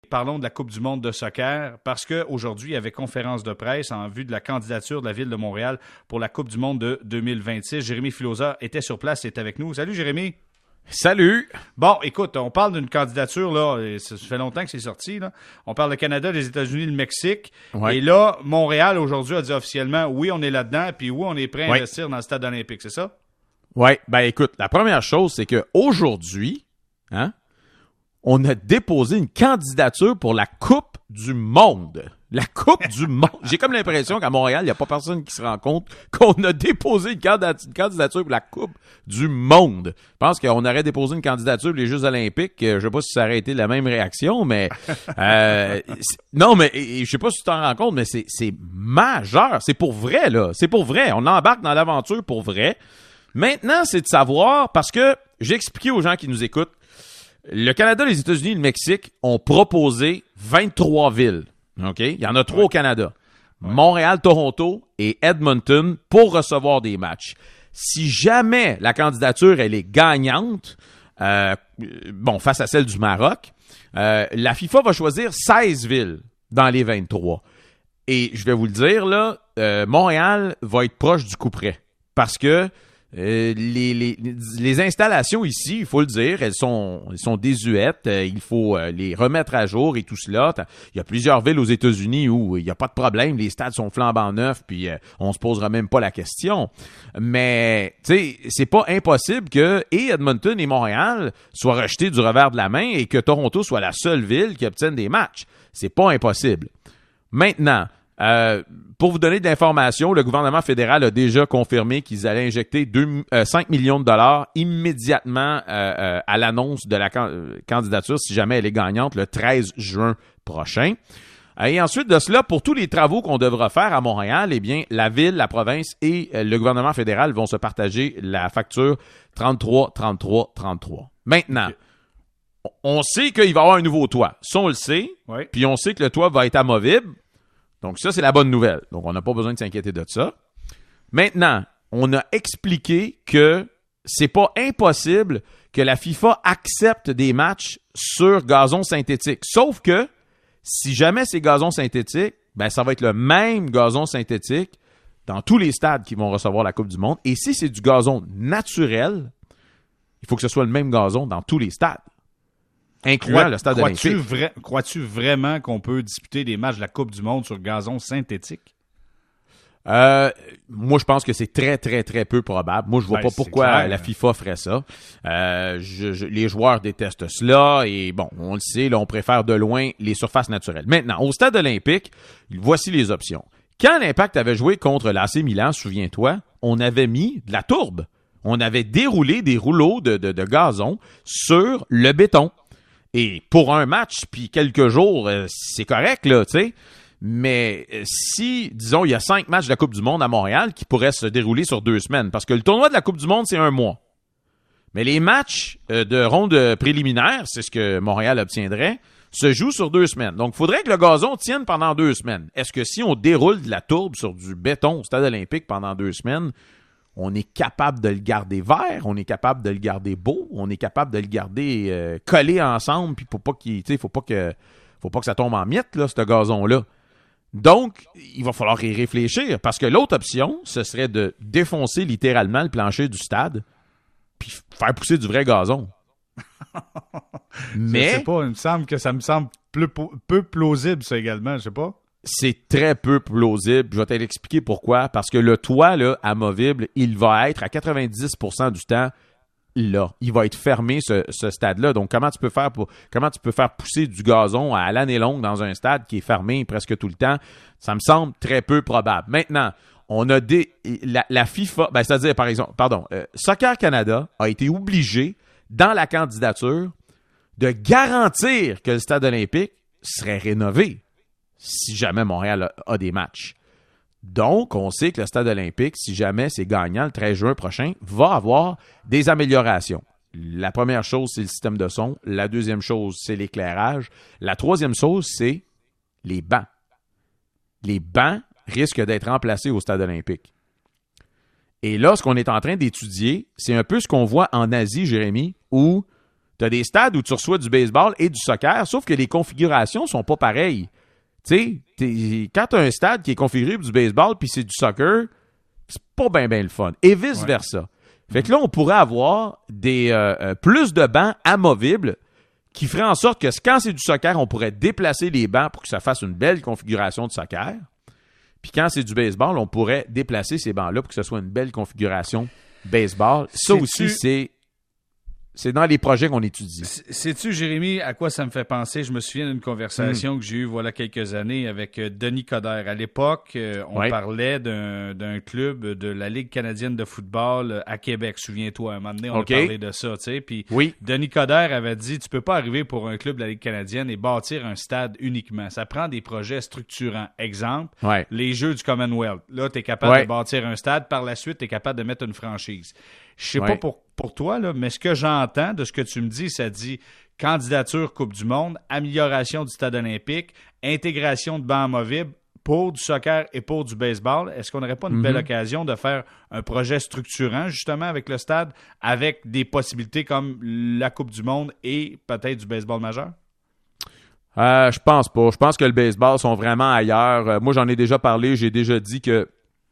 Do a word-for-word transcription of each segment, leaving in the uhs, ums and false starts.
Parlons de la Coupe du monde de soccer parce qu'aujourd'hui, il y avait conférence de presse en vue de la candidature de la Ville de Montréal pour la Coupe du monde de deux mille vingt-six. Jérémy Filosa était sur place et est avec nous. Salut Jérémy! Salut! Bon, écoute, on parle d'une candidature, là, ça fait longtemps que c'est sorti, là. On parle de Canada, les États-Unis, le Mexique. Ouais. Et là, Montréal, aujourd'hui, a dit officiellement, oui, on est là-dedans, puis oui, on est prêt à ouais. investir dans le stade olympique, c'est ça? Oui, ben écoute, la première chose, c'est qu'aujourd'hui, hein, on a déposé une candidature pour la Coupe du monde. La Coupe du monde. J'ai comme l'impression qu'à Montréal, il n'y a pas personne qui se rend compte qu'on a déposé une candidature pour la Coupe du monde. Je pense qu'on aurait déposé une candidature pour les Jeux olympiques. Je ne sais pas si ça aurait été la même réaction, mais... Euh, non, mais je sais pas si tu t'en rends compte, mais c'est, c'est majeur. C'est pour vrai, là. C'est pour vrai. On embarque dans l'aventure pour vrai. Maintenant, c'est de savoir, parce que j'ai expliqué aux gens qui nous écoutent, le Canada, les États-Unis et le Mexique ont proposé vingt-trois villes. OK? Il y en a trois ouais. au Canada. Ouais. Montréal, Toronto et Edmonton pour recevoir des matchs. Si jamais la candidature, elle est gagnante, euh, bon, face à celle du Maroc, euh, la FIFA va choisir seize villes dans les vingt-trois. Et je vais vous le dire, là, euh, Montréal va être proche du coup près. Parce que Euh, les, les, les installations ici, il faut le dire, elles sont, elles sont désuètes. Euh, il faut euh, les remettre à jour et tout cela. Il y a plusieurs villes aux États-Unis où il n'y a pas de problème. Les stades sont flambant neufs, puis euh, on se posera même pas la question. Mais, tu sais, c'est pas impossible que et Edmonton et Montréal soient rejetés du revers de la main et que Toronto soit la seule ville qui obtienne des matchs. C'est pas impossible. Maintenant, Euh, pour vous donner de l'information, le gouvernement fédéral a déjà confirmé qu'ils allaient injecter deux, euh, cinq millions de dollars immédiatement euh, euh, à l'annonce de la can- candidature, si jamais elle est gagnante, le treize juin prochain. Et ensuite de cela, pour tous les travaux qu'on devra faire à Montréal, eh bien, la ville, la province et euh, le gouvernement fédéral vont se partager la facture trente-trois, trente-trois, trente-trois. Maintenant, okay. on sait qu'il va y avoir un nouveau toit. Ça, on le sait. Oui. Puis on sait que le toit va être amovible. Donc, ça, c'est la bonne nouvelle. Donc, on n'a pas besoin de s'inquiéter de ça. Maintenant, on a expliqué que c'est pas impossible que la FIFA accepte des matchs sur gazon synthétique. Sauf que, si jamais c'est gazon synthétique, ben, ça va être le même gazon synthétique dans tous les stades qui vont recevoir la Coupe du monde. Et si c'est du gazon naturel, il faut que ce soit le même gazon dans tous les stades. Incluant Crois, le stade crois-tu olympique. Vra- crois-tu vraiment qu'on peut disputer des matchs de la Coupe du monde sur gazon synthétique? Euh, moi, je pense que c'est très, très, très peu probable. Moi, je vois ben, pas pourquoi clair. la FIFA ferait ça. Euh, je, je, les joueurs détestent cela et bon, on le sait, là, on préfère de loin les surfaces naturelles. Maintenant, au stade olympique, voici les options. Quand l'Impact avait joué contre l'A C Milan, souviens-toi, on avait mis de la tourbe. On avait déroulé des rouleaux de, de, de gazon sur le béton. Et pour un match, puis quelques jours, euh, c'est correct, là, tu sais. Mais euh, si, disons, il y a cinq matchs de la Coupe du monde à Montréal qui pourraient se dérouler sur deux semaines, parce que le tournoi de la Coupe du monde, c'est un mois. Mais les matchs euh, de ronde préliminaire, c'est ce que Montréal obtiendrait, se jouent sur deux semaines. Donc, il faudrait que le gazon tienne pendant deux semaines. Est-ce que si on déroule de la tourbe sur du béton au stade olympique pendant deux semaines, on est capable de le garder vert, on est capable de le garder beau, on est capable de le garder euh, collé ensemble, puis pour pas qu'il, tu sais, faut pas que, faut pas que ça tombe en miettes là, ce gazon-là. Donc, il va falloir y réfléchir, parce que l'autre option, ce serait de défoncer littéralement le plancher du stade, puis faire pousser du vrai gazon. Mais je sais pas, il me semble que ça me semble peu, peu plausible ça également, je sais pas. C'est très peu plausible. Je vais te l'expliquer pourquoi. Parce que le toit, là, amovible, il va être à quatre-vingt-dix pour cent du temps là. Il va être fermé, ce, ce stade-là. Donc, comment tu peux faire pour, comment tu peux faire pousser du gazon à l'année longue dans un stade qui est fermé presque tout le temps? Ça me semble très peu probable. Maintenant, on a des, la, la FIFA, ben, c'est-à-dire, par exemple, pardon, euh, Soccer Canada a été obligé, dans la candidature, de garantir que le stade olympique serait rénové si jamais Montréal a, a des matchs. Donc, on sait que le stade olympique, si jamais c'est gagnant le treize juin prochain, va avoir des améliorations. La première chose, c'est le système de son. La deuxième chose, c'est l'éclairage. La troisième chose, c'est les bancs. Les bancs risquent d'être remplacés au stade olympique. Et là, ce qu'on est en train d'étudier, c'est un peu ce qu'on voit en Asie, Jérémy, où Tu as des stades où tu reçois du baseball et du soccer, sauf que les configurations sont pas pareilles. Tu sais, quand tu as un stade qui est configuré pour du baseball puis c'est du soccer, c'est pas bien ben le fun. Et vice-versa. Ouais. Fait que là, on pourrait avoir des euh, plus de bancs amovibles qui feraient en sorte que quand c'est du soccer, on pourrait déplacer les bancs pour que ça fasse une belle configuration de soccer. Puis quand c'est du baseball, on pourrait déplacer ces bancs-là pour que ce soit une belle configuration baseball. Ça C'est-tu... aussi, c'est... C'est dans les projets qu'on étudie. Sais-tu, Jérémy, à quoi ça me fait penser? Je me souviens d'une conversation mm. que j'ai eue voilà quelques années avec euh, Denis Coderre. À l'époque, euh, on ouais. parlait d'un, d'un club de la Ligue canadienne de football euh, à Québec. Souviens-toi, un moment donné, on okay. a parlé de ça. Tu sais. Puis oui. Denis Coderre avait dit, tu peux pas arriver pour un club de la Ligue canadienne et bâtir un stade uniquement. Ça prend des projets structurants. Exemple, ouais. les Jeux du Commonwealth. Là, tu es capable ouais. de bâtir un stade. Par la suite, tu es capable de mettre une franchise. Je sais ouais. pas pour, pour toi, là, mais ce que j'entends de ce que tu me dis, ça dit candidature Coupe du Monde, amélioration du stade olympique, intégration de bancs amovibles pour du soccer et pour du baseball. Est-ce qu'on n'aurait pas une mm-hmm. belle occasion de faire un projet structurant, justement, avec le stade, avec des possibilités comme la Coupe du Monde et peut-être du baseball majeur? Euh, je pense pas. Je pense que le baseball sont vraiment ailleurs. Euh, moi, j'en ai déjà parlé. J'ai déjà dit que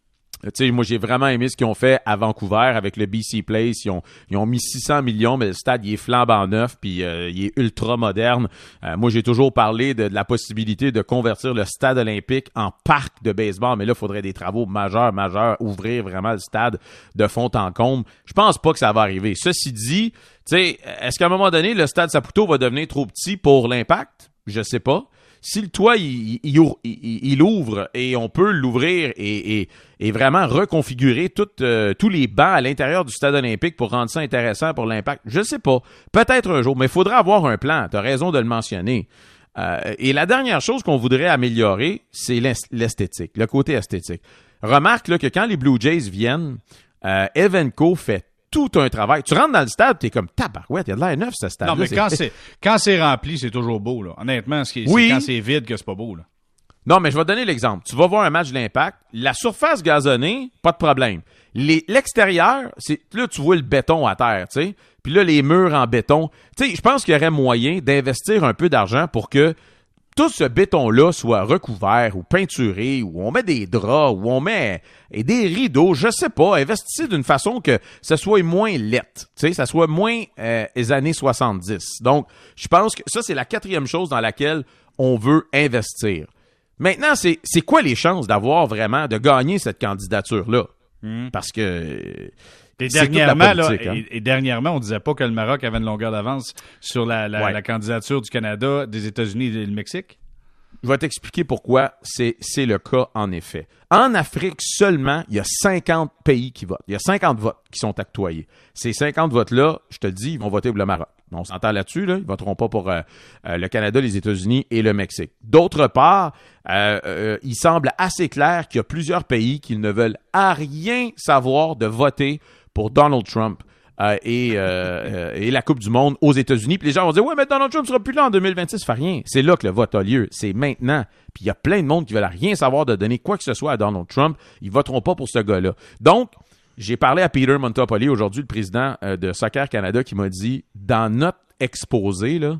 tu sais, moi, j'ai vraiment aimé ce qu'ils ont fait à Vancouver avec le B C Place. Ils ont, ils ont mis six cents millions, mais le stade, il est flambant neuf, puis euh, il est ultra moderne. Euh, moi, j'ai toujours parlé de, de la possibilité de convertir le stade olympique en parc de baseball, mais là, il faudrait des travaux majeurs, majeurs, ouvrir vraiment le stade de fond en comble. Je pense pas que ça va arriver. Ceci dit, tu sais, est-ce qu'à un moment donné, le stade Saputo va devenir trop petit pour l'Impact? Je sais pas. Si le toit, il, il, il, il ouvre et on peut l'ouvrir et, et, et vraiment reconfigurer tout, euh, tous les bancs à l'intérieur du stade olympique pour rendre ça intéressant pour l'Impact, je sais pas. Peut-être un jour, mais il faudra avoir un plan. Tu as raison de le mentionner. Euh, et la dernière chose qu'on voudrait améliorer, c'est l'esthétique, le côté esthétique. Remarque là, que quand les Blue Jays viennent, euh, Evenco fait tout un travail. Tu rentres dans le stade, t'es comme tabarouette, il y a de l'air neuf ce stade. Non, mais quand c'est quand c'est rempli, c'est toujours beau là. Honnêtement, c'est, oui. c'est quand c'est vide que c'est pas beau là. Non, mais je vais te donner l'exemple. Tu vas voir un match de l'Impact, la surface gazonnée, pas de problème. Les, l'extérieur, c'est là tu vois le béton à terre, tu sais. Puis là les murs en béton. Tu sais, je pense qu'il y aurait moyen d'investir un peu d'argent pour que tout ce béton-là soit recouvert ou peinturé, ou on met des draps, ou on met et des rideaux, je sais pas, investissez d'une façon que ça soit moins laid, tu sais, ça soit moins euh, les années soixante-dix. Donc, je pense que ça, c'est la quatrième chose dans laquelle on veut investir. Maintenant, c'est, c'est quoi les chances d'avoir vraiment, de gagner cette candidature-là? Mmh. Parce que... Et dernièrement, là, hein. et, et dernièrement, on disait pas que le Maroc avait une longueur d'avance sur la, la, ouais. la candidature du Canada, des États-Unis et du Mexique? Je vais t'expliquer pourquoi c'est, c'est le cas, en effet. En Afrique seulement, il y a cinquante pays qui votent. Il y a cinquante votes qui sont octroyés. Ces cinquante votes-là, je te le dis, ils vont voter pour le Maroc. On s'entend là-dessus, là. Ils ne voteront pas pour euh, euh, le Canada, les États-Unis et le Mexique. D'autre part, euh, euh, il semble assez clair qu'il y a plusieurs pays qui ne veulent à rien savoir de voter pour Donald Trump euh, et, euh, euh, et la Coupe du Monde aux États-Unis. Puis les gens vont dire « Ouais, mais Donald Trump sera plus là en deux mille vingt-six. » Ça fait rien. C'est là que le vote a lieu. C'est maintenant. Puis il y a plein de monde qui veulent rien savoir de donner quoi que ce soit à Donald Trump. Ils voteront pas pour ce gars-là. Donc, j'ai parlé à Peter Montopoli aujourd'hui, le président euh, de Soccer Canada, qui m'a dit « Dans notre exposé, là,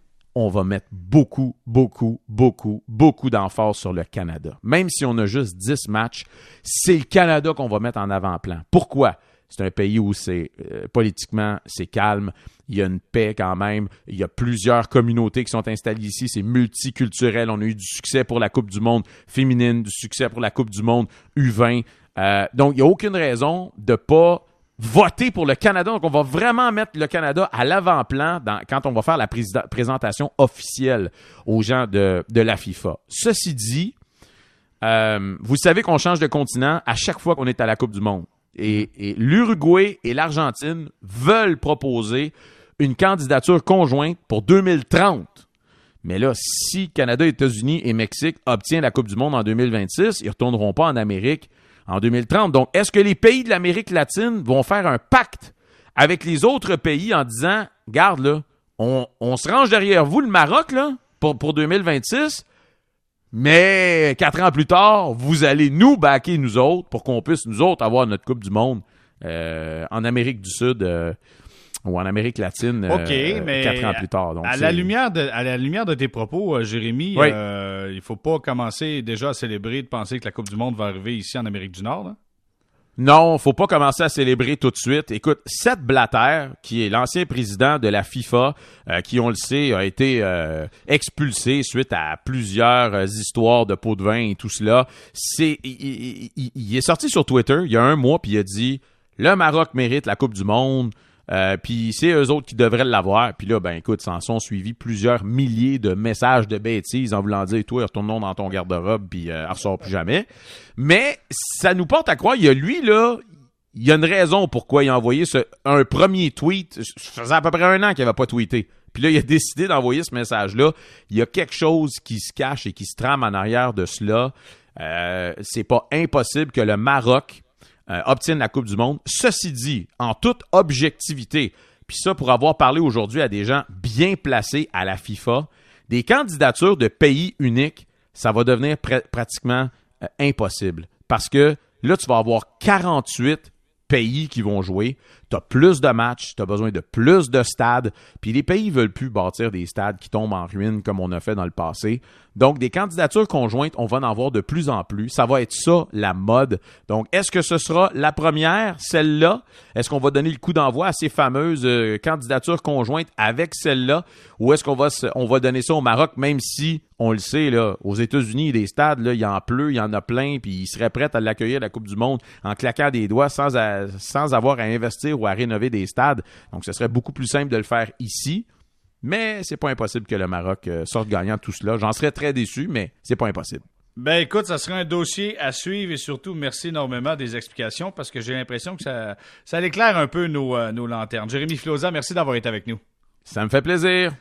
on va mettre beaucoup, beaucoup, beaucoup, beaucoup d'emphase sur le Canada. Même si on a juste dix matchs, c'est le Canada qu'on va mettre en avant-plan. Pourquoi? C'est un pays où c'est euh, politiquement, c'est calme. Il y a une paix quand même. Il y a plusieurs communautés qui sont installées ici. C'est multiculturel. On a eu du succès pour la Coupe du monde féminine, du succès pour la Coupe du monde U vingt. Euh, donc, il n'y a aucune raison de ne pas voter pour le Canada. Donc, on va vraiment mettre le Canada à l'avant-plan dans, quand on va faire la président, présentation officielle aux gens de, de la FIFA. Ceci dit, euh, vous savez qu'on change de continent à chaque fois qu'on est à la Coupe du monde. Et, et l'Uruguay et l'Argentine veulent proposer une candidature conjointe pour deux mille trente. Mais là, si Canada, États-Unis et Mexique obtiennent la Coupe du monde en deux mille vingt-six, ils ne retourneront pas en Amérique en deux mille trente. Donc, est-ce que les pays de l'Amérique latine vont faire un pacte avec les autres pays en disant « Garde, là, on, on se range derrière vous, le Maroc, là, pour, pour deux mille vingt-six, mais quatre ans plus tard, vous allez nous backer, nous autres, pour qu'on puisse, nous autres, avoir notre Coupe du monde euh, en Amérique du Sud. Euh, ou en Amérique latine okay, euh, mais quatre ans plus tard. Donc, à, la lumière de, à la lumière de tes propos, euh, Jérémy, oui. euh, il ne faut pas commencer déjà à célébrer de penser que la Coupe du Monde va arriver ici en Amérique du Nord, là? Non, faut pas commencer à célébrer tout de suite. Écoute, Sepp Blatter, qui est l'ancien président de la FIFA, euh, qui, on le sait, a été euh, expulsé suite à plusieurs euh, histoires de pots de vin et tout cela, c'est, il, il, il est sorti sur Twitter il y a un mois, puis il a dit « Le Maroc mérite la Coupe du Monde ». Euh, puis c'est eux autres qui devraient l'avoir. Puis là, ben écoute, s'en sont suivis plusieurs milliers de messages de bêtises en voulant dire « Toi, retourne dans ton garde-robe, puis euh, elle ressort plus jamais ». Mais ça nous porte à croire, il y a lui, là, il y a une raison pourquoi il a envoyé ce, un premier tweet. Ça faisait à peu près un an qu'il n'avait pas tweeté. Puis là, il a décidé d'envoyer ce message-là. Il y a quelque chose qui se cache et qui se trame en arrière de cela. Euh, c'est pas impossible que le Maroc Euh, obtiennent la Coupe du Monde. Ceci dit, en toute objectivité, puis ça pour avoir parlé aujourd'hui à des gens bien placés à la FIFA, des candidatures de pays uniques, ça va devenir pr- pratiquement euh, impossible. Parce que là, tu vas avoir quarante-huit pays qui vont jouer. Tu as plus de matchs, tu as besoin de plus de stades, puis les pays ne veulent plus bâtir des stades qui tombent en ruine comme on a fait dans le passé. Donc, des candidatures conjointes, on va en avoir de plus en plus. Ça va être ça, la mode. Donc, est-ce que ce sera la première, celle-là? Est-ce qu'on va donner le coup d'envoi à ces fameuses euh, candidatures conjointes avec celle-là? Ou est-ce qu'on va, on va donner ça au Maroc, même si, on le sait, là, aux États-Unis, des stades, là, il en pleut, il y en a plein, puis ils seraient prêts à l'accueillir à la Coupe du Monde en claquant des doigts sans, à, sans avoir à investir ou à rénover des stades. Donc, ce serait beaucoup plus simple de le faire ici. Mais c'est pas impossible que le Maroc euh, sorte gagnant de tout cela. J'en serais très déçu, mais c'est pas impossible. Ben écoute, ça sera un dossier à suivre et surtout, merci énormément des explications parce que j'ai l'impression que ça, ça éclaire un peu nos, euh, nos lanternes. Jérémy Filosa, merci d'avoir été avec nous. Ça me fait plaisir.